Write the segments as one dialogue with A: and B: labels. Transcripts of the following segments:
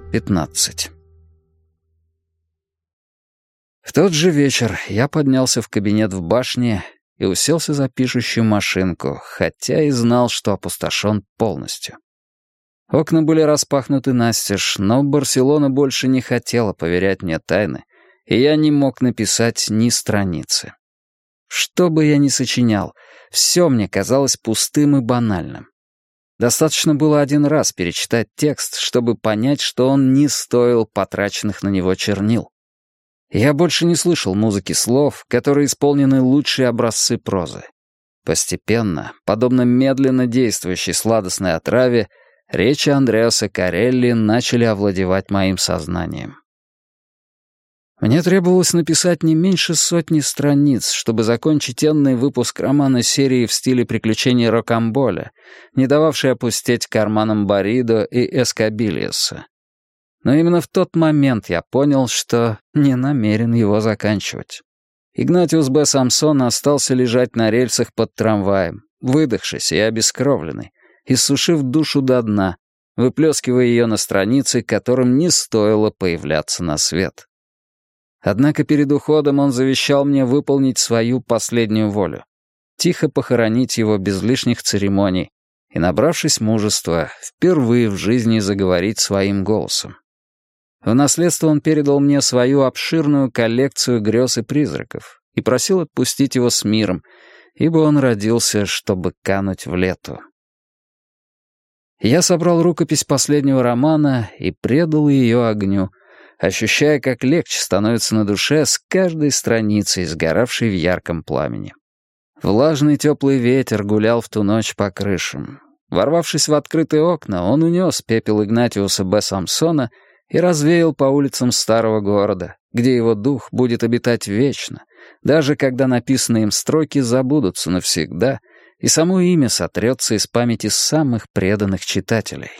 A: 15. В тот же вечер я поднялся в кабинет в башне и уселся за пишущую машинку, хотя и знал, что опустошен полностью. Окна были распахнуты настежь, но Барселона больше не хотела поверять мне тайны, и я не мог написать ни страницы. Что бы я ни сочинял, все мне казалось пустым и банальным. Достаточно было один раз перечитать текст, чтобы понять, что он не стоил потраченных на него чернил. Я больше не слышал музыки слов, которые исполнены лучшие образцы прозы. Постепенно, подобно медленно действующей сладостной отраве, речи Андреаса Корелли начали овладевать моим сознанием. Мне требовалось написать не меньше 100 страниц, чтобы закончить энный выпуск романа серии в стиле приключений Рокамболя, не дававший опустеть карманам Баридо и Эскобильоса. Но именно в тот момент я понял, что не намерен его заканчивать. Игнатиус Б. Самсон остался лежать на рельсах под трамваем, выдохшись и обескровленный, иссушив душу до дна, выплескивая ее на страницы, которым не стоило появляться на свет. Однако перед уходом он завещал мне выполнить свою последнюю волю, тихо похоронить его без лишних церемоний и, набравшись мужества, впервые в жизни заговорить своим голосом. В наследство он передал мне свою обширную коллекцию грез и призраков и просил отпустить его с миром, ибо он родился, чтобы кануть в лету. Я собрал рукопись последнего романа и предал ее огню, ощущая, как легче становится на душе с каждой страницей, сгоравшей в ярком пламени. Влажный теплый ветер гулял в ту ночь по крышам. Ворвавшись в открытые окна, он унес пепел Игнатиуса Б. Самсона и развеял по улицам старого города, где его дух будет обитать вечно, даже когда написанные им строки забудутся навсегда, и само имя сотрется из памяти самых преданных читателей.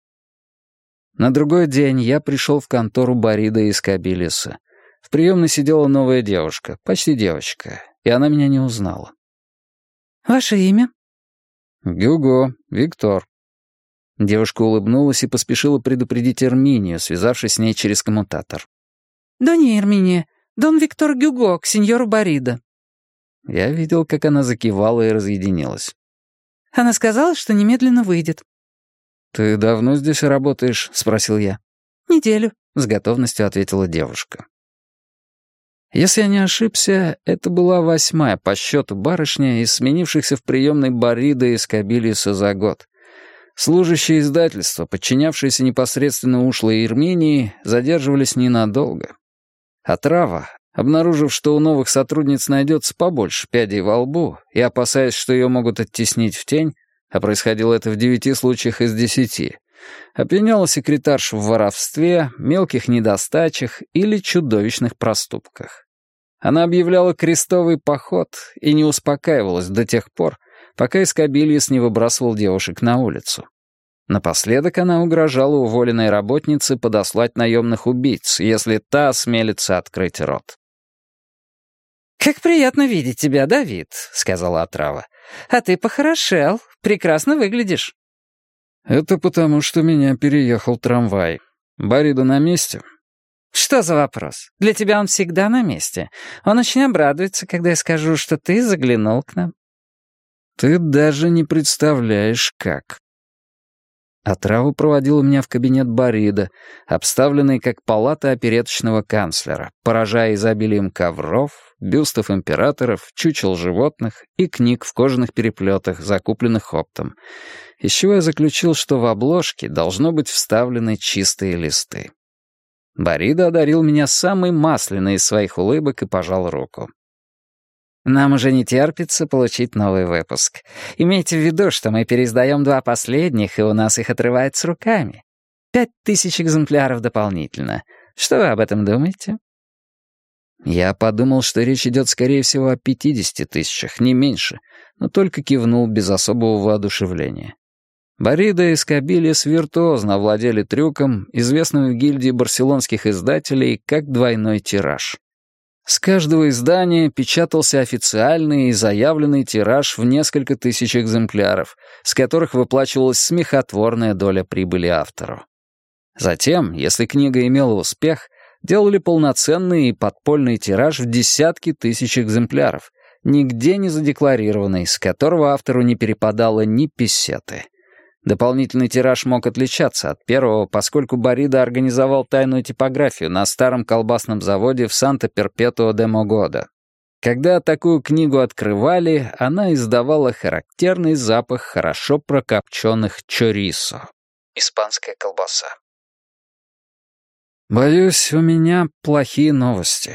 A: На другой день я пришел в контору Баридо и Эскобильоса. В приемной сидела новая девушка, почти девочка, и она меня не узнала.
B: «Ваше имя?»
A: «Гюго, Виктор». Девушка улыбнулась и поспешила предупредить Эрминию, связавшись с ней через коммутатор.
B: «Донья Эрминия, Дон Виктор Гюго к сеньору Баридо».
A: Я видел, как она закивала и разъединилась.
B: «Она сказала, что немедленно выйдет».
A: «Ты давно здесь работаешь?» — спросил я.
B: «Неделю»,
A: — с готовностью ответила девушка. Если я не ошибся, это была 8-я по счету барышня из сменившихся в приемной Баридо и Эскобильоса за год. Служащие издательства, подчинявшиеся непосредственно ушлой Эрминии, задерживались ненадолго. Отрава, обнаружив, что у новых сотрудниц найдется побольше пядей во лбу, и опасаясь, что ее могут оттеснить в тень, а происходило это в 9 случаях из 10, обвиняла секретарш в воровстве, мелких недостачах или чудовищных проступках. Она объявляла крестовый поход и не успокаивалась до тех пор, пока Эскобильос не выбрасывал девушек на улицу. Напоследок она угрожала уволенной работнице подослать наемных убийц, если та осмелится открыть рот.
B: «Как приятно видеть тебя, Давид», — сказала отрава. «А ты похорошел, прекрасно выглядишь».
A: «Это потому, что меня переехал трамвай. Баридо на месте?»
B: «Что за вопрос? Для тебя он всегда на месте. Он очень обрадуется, когда я скажу, что ты заглянул к нам».
A: «Ты даже не представляешь, как». Отрава проводила меня в кабинет Баридо, обставленный как палата опереточного канцлера, поражая изобилием ковров, бюстов императоров, чучел животных и книг в кожаных переплетах, закупленных оптом, из чего я заключил, что в обложке должно быть вставлены чистые листы. Баридо одарил меня самой масляной из своих улыбок и пожал руку. «Нам уже не терпится получить новый выпуск. Имейте в виду, что мы переиздаем 2 последних, и у нас их отрывает с руками. 5000 экземпляров дополнительно. Что вы об этом думаете?» Я подумал, что речь идет, скорее всего, о 50 тысячах, не меньше, но только кивнул без особого воодушевления. Баридо и Эскобильос виртуозно овладели трюком, известным в гильдии барселонских издателей как двойной тираж. С каждого издания печатался официальный и заявленный тираж в несколько тысяч экземпляров, с которых выплачивалась смехотворная доля прибыли автору. Затем, если книга имела успех, делали полноценный и подпольный тираж в десятки тысяч экземпляров, нигде не задекларированный, с которого автору не перепадало ни песеты. Дополнительный тираж мог отличаться от первого, поскольку Барида организовал тайную типографию на старом колбасном заводе в Санта-Перпетуа-де-Могода. Когда такую книгу открывали, она издавала характерный запах хорошо прокопченных чорисо. Испанская колбаса. «Боюсь, у меня плохие новости».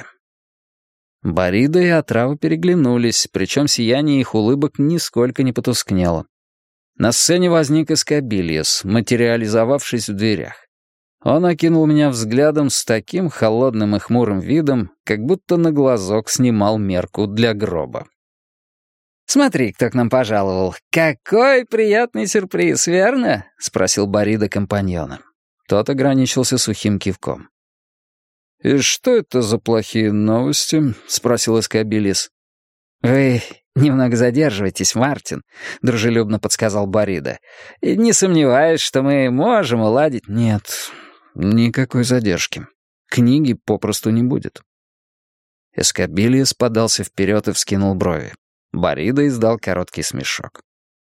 A: Барида и отрава переглянулись, причем сияние их улыбок нисколько не потускнело. На сцене возник Эскобильос, материализовавшись в дверях. Он окинул меня взглядом с таким холодным и хмурым видом, как будто на глазок снимал мерку для гроба.
B: «Смотри, кто к нам пожаловал. Какой приятный сюрприз, верно?» — спросил Барида компаньона.
A: Тот ограничился сухим кивком. «И что это за плохие новости?» — спросил Эскобильос.
B: «Вы немного задерживаетесь, Мартин», — дружелюбно подсказал Барида. «И не сомневаюсь, что мы можем уладить...»
A: «Нет, никакой задержки. Книги попросту не будет». Эскобильос подался вперед и вскинул брови. Барида издал короткий смешок.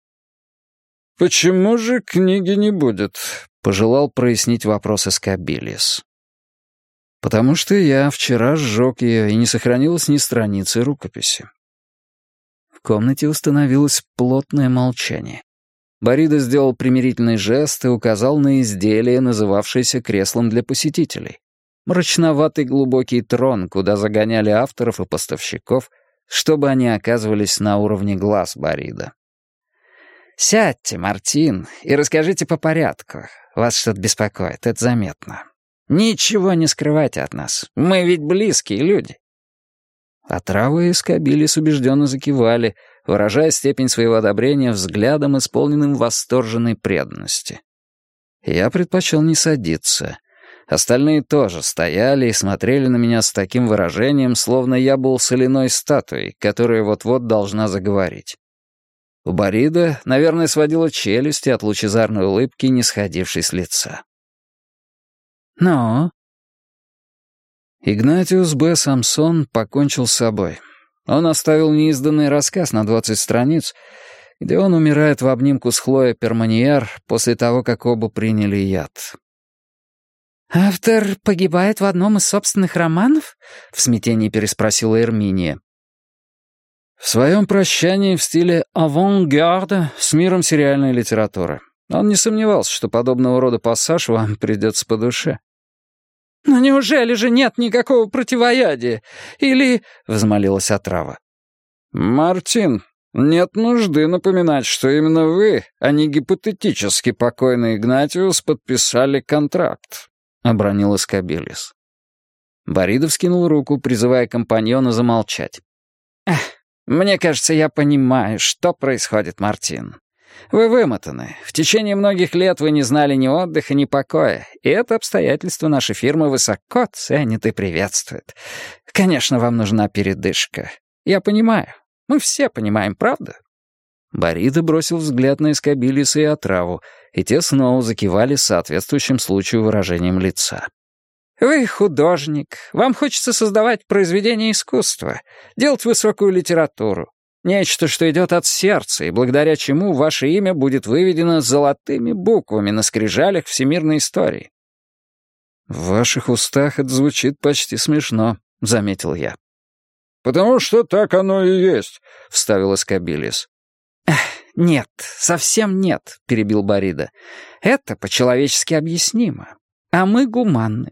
A: «Почему же книги не будет?» — пожелал прояснить вопрос Эскобильос. «Потому что я вчера сжег ее, и не сохранилось ни страницы рукописи». В комнате установилось плотное молчание. Барида сделал примирительный жест и указал на изделие, называвшееся креслом для посетителей. Мрачноватый глубокий трон, куда загоняли авторов и поставщиков, чтобы они оказывались на уровне глаз Барида.
B: «Сядьте, Мартин, и расскажите по порядку. Вас что-то беспокоит, это заметно. Ничего не скрывайте от нас, мы ведь близкие люди».
A: Отрава и Эскобильос убежденно закивали, выражая степень своего одобрения взглядом, исполненным восторженной преданности. Я предпочел не садиться. Остальные тоже стояли и смотрели на меня с таким выражением, словно я был соляной статуей, которая вот-вот должна заговорить. У Барида, наверное, сводила челюсти от лучезарной улыбки, не сходившей с лица.
B: «Ну?»
A: Игнатиус Б. Самсон покончил с собой. Он оставил неизданный рассказ на 20 страниц, где он умирает в обнимку с Хлоей Перманьяр после того, как оба приняли яд.
B: «Автор погибает в одном из собственных романов?» — в смятении переспросила Эрминия.
A: В своем прощании в стиле авангарда с миром сериальной литературы. Он не сомневался, что подобного рода пассаж вам придется по душе.
B: «Но неужели же нет никакого противоядия? Или...» — взмолилась отрава.
A: «Мартин, нет нужды напоминать, что именно вы, а не гипотетически покойный Игнатиус, подписали контракт», — обронил Эскобильос. Барида вскинул руку, призывая компаньона замолчать.
B: «Мне кажется, я понимаю, что происходит, Мартин. Вы вымотаны. В течение многих лет вы не знали ни отдыха, ни покоя, и это обстоятельство наша фирма высоко ценит и приветствует. Конечно, вам нужна передышка. Я понимаю. Мы все понимаем, правда?»
A: Барида бросил взгляд на Эскобильоса и отраву, и те снова закивали с соответствующим случаю выражением лица.
B: «Вы художник. Вам хочется создавать произведения искусства, делать высокую литературу. Нечто, что идет от сердца, и благодаря чему ваше имя будет выведено золотыми буквами на скрижалях всемирной истории».
A: «В ваших устах это звучит почти смешно», — заметил я.
C: «Потому что так оно и есть»,
A: — вставил Эскобильос.
B: «Нет, совсем нет», — перебил Барида. «Это по-человечески объяснимо. А мы гуманны.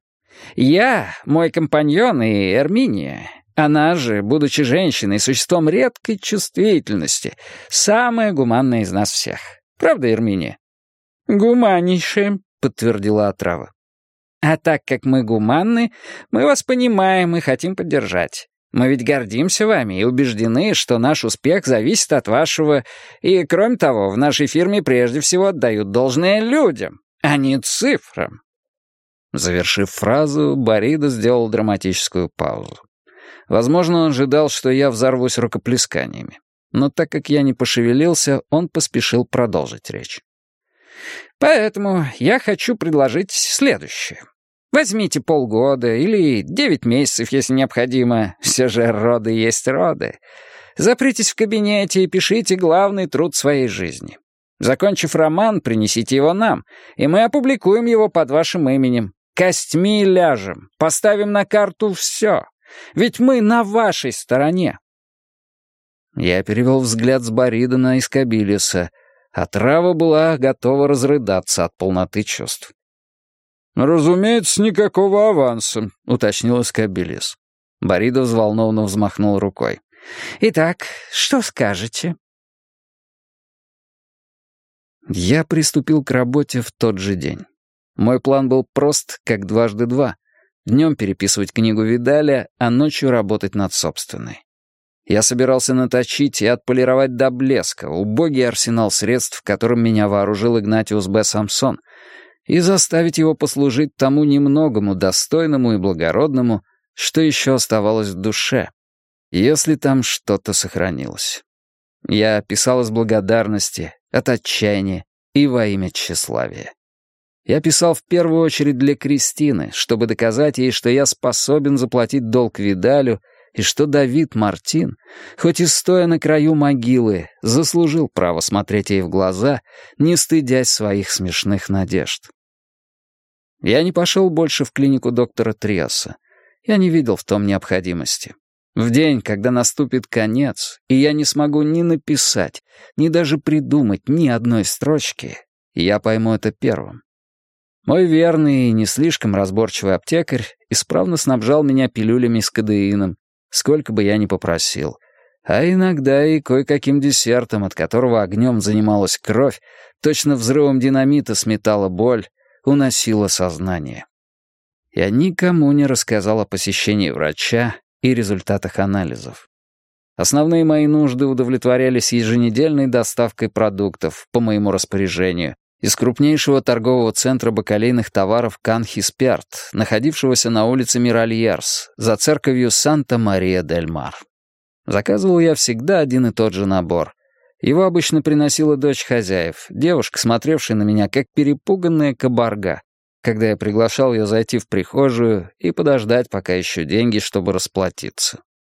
B: Я, мой компаньон и Эрминия, она же, будучи женщиной, существом редкой чувствительности, самая гуманная из нас всех. Правда, Эрминия?» «Гуманнейшая», — подтвердила отрава. «А так как мы гуманны, мы вас понимаем и хотим поддержать. Мы ведь гордимся вами и убеждены, что наш успех зависит от вашего... И, кроме того, в нашей фирме прежде всего отдают должное людям, а не цифрам».
A: Завершив фразу, Барида сделал драматическую паузу. Возможно, он ожидал, что я взорвусь рукоплесканиями. Но так как я не пошевелился, он поспешил продолжить речь.
B: Поэтому я хочу предложить следующее. Возьмите полгода или 9 месяцев, если необходимо. Все же роды есть роды. Запритесь в кабинете и пишите главный труд своей жизни. Закончив роман, принесите его нам, и мы опубликуем его под вашим именем. Костьми ляжем, поставим на карту все. Ведь мы на вашей стороне. Я перевел взгляд с Борида на Искобилиса, а Трава была готова разрыдаться от полноты чувств.
C: «Разумеется, никакого аванса», —
A: уточнил Искобилис. Борида взволнованно взмахнул рукой.
B: «Итак, что скажете?»
A: Я приступил к работе в тот же день. Мой план был прост, как 2 × 2. Днем переписывать книгу Видаля, а ночью работать над собственной. Я собирался наточить и отполировать до блеска убогий арсенал средств, которым меня вооружил Игнатиус Б. Самсон, и заставить его послужить тому немногому достойному и благородному, что еще оставалось в душе, если там что-то сохранилось. Я писал из благодарности, от отчаяния и во имя тщеславия. Я писал в первую очередь для Кристины, чтобы доказать ей, что я способен заплатить долг Видалю, и что Давид Мартин, хоть и стоя на краю могилы, заслужил право смотреть ей в глаза, не стыдясь своих смешных надежд. Я не пошел больше в клинику доктора Триаса. Я не видел в том необходимости. В день, когда наступит конец, и я не смогу ни написать, ни даже придумать ни одной строчки, я пойму это первым. Мой верный и не слишком разборчивый аптекарь исправно снабжал меня пилюлями с кодеином, сколько бы я ни попросил, а иногда и кое-каким десертом, от которого огнем занималась кровь, точно взрывом динамита сметала боль, уносила сознание. Я никому не рассказал о посещении врача и результатах анализов. Основные мои нужды удовлетворялись еженедельной доставкой продуктов по моему распоряжению из крупнейшего торгового центра бакалейных товаров Канхис-Перт, находившегося на улице Миральерс, за церковью Санта-Мария-дель-Мар. Заказывал я всегда один и тот же набор. Его обычно приносила дочь хозяев, девушка, смотревшая на меня как перепуганная кабарга, когда я приглашал ее зайти в прихожую и подождать, пока еще деньги, чтобы расплатиться.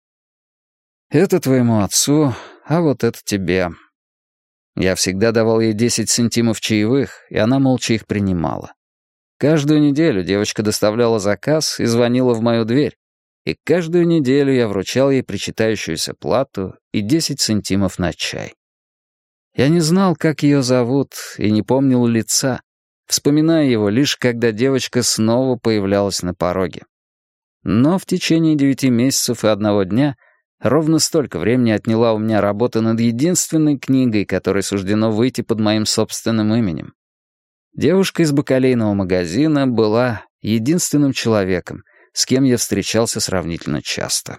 A: «Это твоему отцу, а вот это тебе». Я всегда давал ей 10 сантимов чаевых, и она молча их принимала. Каждую неделю девочка доставляла заказ и звонила в мою дверь, и каждую неделю я вручал ей причитающуюся плату и 10 сантимов на чай. Я не знал, как ее зовут, и не помнил лица, вспоминая его лишь когда девочка снова появлялась на пороге. Но в течение 9 месяцев и 1 дня ровно столько времени отняла у меня работа над единственной книгой, которой суждено выйти под моим собственным именем. Девушка из бакалейного магазина была единственным человеком, с кем я встречался сравнительно часто.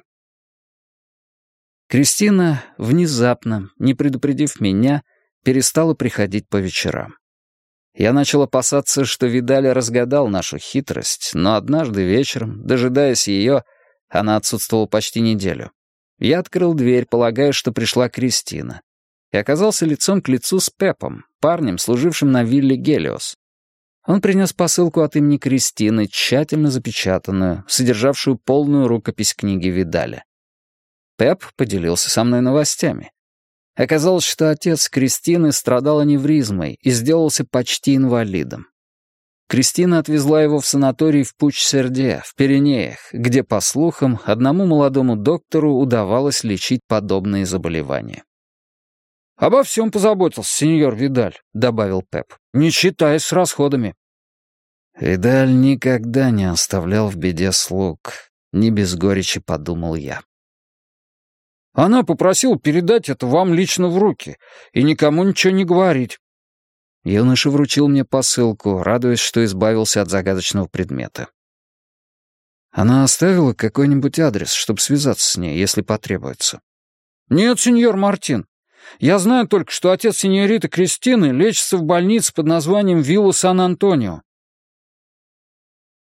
A: Кристина, внезапно, не предупредив меня, перестала приходить по вечерам. Я начал опасаться, что Видаль разгадал нашу хитрость, но однажды вечером, дожидаясь ее, она отсутствовала почти неделю. Я открыл дверь, полагая, что пришла Кристина, и оказался лицом к лицу с Пепом, парнем, служившим на вилле Гелиос. Он принес посылку от имени Кристины, тщательно запечатанную, содержавшую полную рукопись книги Видаля. Пеп поделился со мной новостями. Оказалось, что отец Кристины страдал аневризмой и сделался почти инвалидом. Кристина отвезла его в санаторий в Пуч-Сердье, в Пиренеях, где, по слухам, одному молодому доктору удавалось лечить подобные заболевания. «Обо всем позаботился сеньор Видаль», — добавил Пеп, «не считаясь с расходами». «Видаль никогда не оставлял в беде слуг», — не без горечи подумал я. «Она попросила передать это вам лично в руки и никому ничего не говорить». Юноша вручил мне посылку, радуясь, что избавился от загадочного предмета. «Она оставила какой-нибудь адрес, чтобы связаться с ней, если потребуется?» «Нет, сеньор Мартин. Я знаю только, что отец сеньориты Кристины лечится в больнице под названием Вилла Сан-Антонио».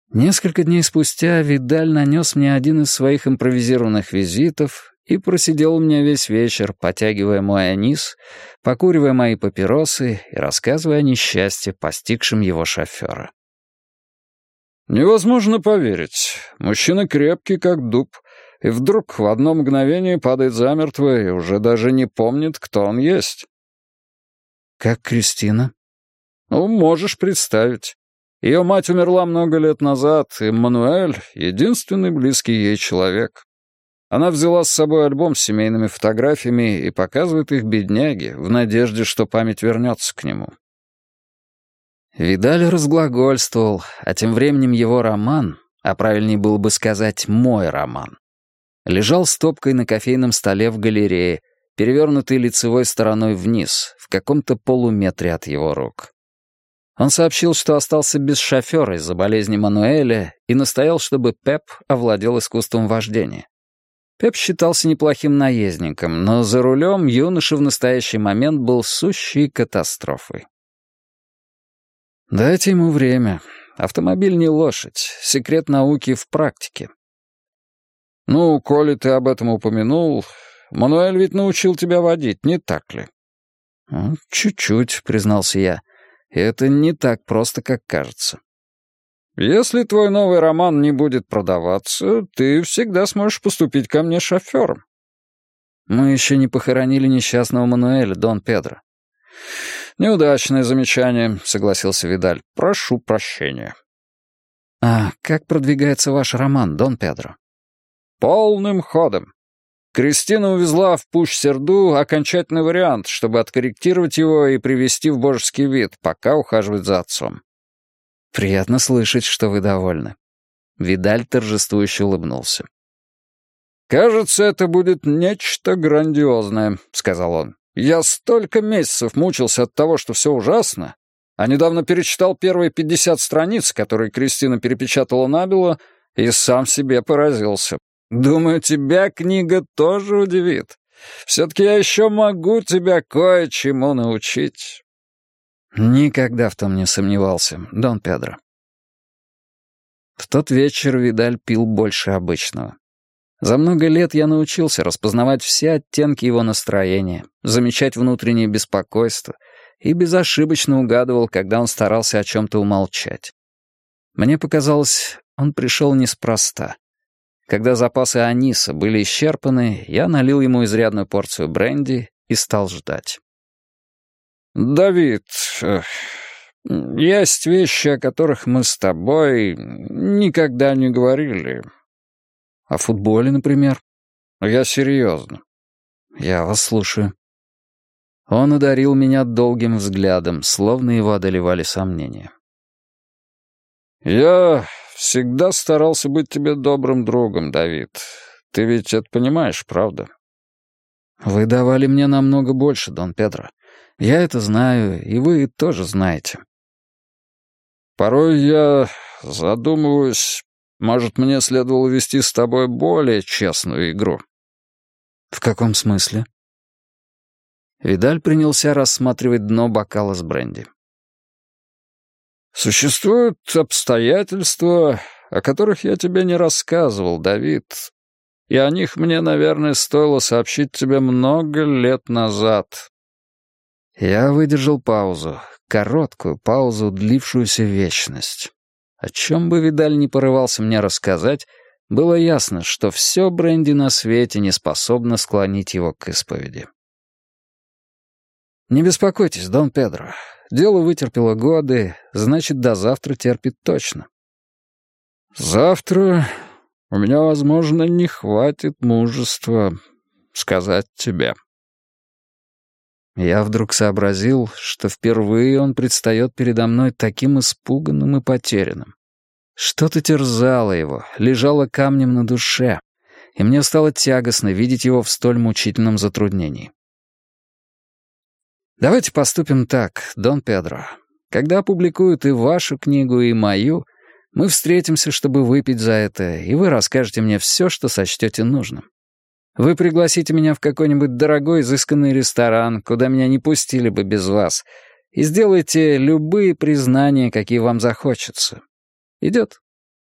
A: Несколько дней спустя Видаль нанес мне один из своих импровизированных визитов и просидел у меня весь вечер, потягивая мой анис, покуривая мои папиросы и рассказывая о несчастье, постигшем его шофера.
C: Невозможно поверить. Мужчина крепкий, как дуб, и вдруг в одно мгновение падает замертво и уже даже не помнит, кто он есть.
A: Как Кристина?
C: Ну, можешь представить. Ее мать умерла много лет назад, и Мануэль — единственный близкий ей человек. Она взяла с собой альбом с семейными фотографиями и показывает их бедняге в надежде, что память вернется к нему.
A: Видаль разглагольствовал, а тем временем его роман, а правильнее было бы сказать «мой роман», лежал стопкой на кофейном столе в галерее, перевернутый лицевой стороной вниз, в каком-то полуметре от его рук. Он сообщил, что остался без шофера из-за болезни Мануэля и настоял, чтобы Пеп овладел искусством вождения. Пеп считался неплохим наездником, но за рулем юноша в настоящий момент был сущей катастрофой. Дайте ему время. Автомобиль не лошадь. Секрет науки в практике.
C: Ну, коли ты об этом упомянул, Мануэль ведь научил тебя водить, не так ли?
A: Чуть-чуть, признался я. И это не так просто, как кажется.
C: Если твой новый роман не будет продаваться, ты всегда сможешь поступить ко мне шофером.
A: Мы еще не похоронили несчастного Мануэля, Дон Педро.
C: Неудачное замечание, согласился Видаль. Прошу прощения.
A: А как продвигается ваш роман, Дон Педро?
C: Полным ходом. Кристина увезла в Пуш-Серду окончательный вариант, чтобы откорректировать его и привести в божеский вид, пока ухаживает за отцом.
A: Приятно слышать, что вы довольны. Видаль торжествующе улыбнулся.
C: «Кажется, это будет нечто грандиозное», — сказал он. «Я столько месяцев мучился от того, что все ужасно, а недавно перечитал первые 50 страниц, которые Кристина перепечатала набело, и сам себе поразился. Думаю, тебя книга тоже удивит. Все-таки я еще могу тебя кое-чему научить».
A: Никогда в том не сомневался, Дон Педро. В тот вечер Видаль пил больше обычного. За много лет я научился распознавать все оттенки его настроения, замечать внутреннее беспокойство и безошибочно угадывал, когда он старался о чем-то умолчать. Мне показалось, он пришел неспроста. Когда запасы аниса были исчерпаны, я налил ему изрядную порцию бренди и стал ждать.
C: «Давид, есть вещи, о которых мы с тобой никогда не говорили».
A: «О футболе, например?»
C: «Я серьезно».
A: «Я вас слушаю». Он одарил меня долгим взглядом, словно его одолевали сомнения.
C: «Я всегда старался быть тебе добрым другом, Давид. Ты ведь это понимаешь, правда?»
A: «Вы давали мне намного больше, Дон Педро. Я это знаю, и вы тоже знаете».
C: «Порой я задумываюсь, может, мне следовало вести с тобой более честную игру».
A: «В каком смысле?» Видаль принялся рассматривать дно бокала с бренди.
C: «Существуют обстоятельства, о которых я тебе не рассказывал, Давид, и о них мне, наверное, стоило сообщить тебе много лет назад».
A: Я выдержал паузу, короткую паузу, длившуюся вечность. О чем бы Видаль не порывался мне рассказать, было ясно, что все бренди на свете не способно склонить его к исповеди. «Не беспокойтесь, Дон Педро. Дело вытерпело годы, значит, до завтра терпит точно».
C: «Завтра у меня, возможно, не хватит мужества сказать тебе».
A: Я вдруг сообразил, что впервые он предстает передо мной таким испуганным и потерянным. Что-то терзало его, лежало камнем на душе, и мне стало тягостно видеть его в столь мучительном затруднении. «Давайте поступим так, Дон Педро. Когда опубликуют и вашу книгу, и мою, мы встретимся, чтобы выпить за это, и вы расскажете мне все, что сочтете нужным. Вы пригласите меня в какой-нибудь дорогой изысканный ресторан, куда меня не пустили бы без вас, и сделайте любые признания, какие вам захочется. Идет?»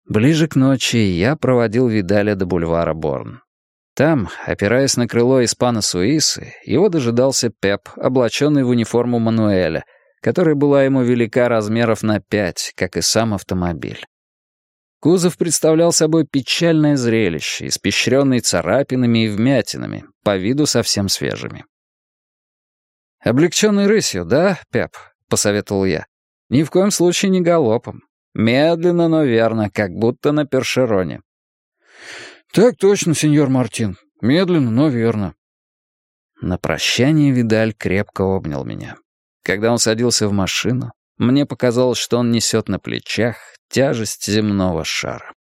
A: Ближе к ночи я проводил Видаля до бульвара Борн. Там, опираясь на крыло испано-суисы, его дожидался Пеп, облаченный в униформу Мануэля, которая была ему велика размеров на 5, как и сам автомобиль. Кузов представлял собой печальное зрелище, испещренный царапинами и вмятинами, по виду совсем свежими. «Облегченной рысью, да, Пеп?» — посоветовал я. «Ни в коем случае не галопом. Медленно, но верно, как будто на першероне». «Так точно, сеньор Мартин. Медленно, но верно». На прощание Видаль крепко обнял меня. Когда он садился в машину, мне показалось, что он несет на плечах тяжесть земного шара.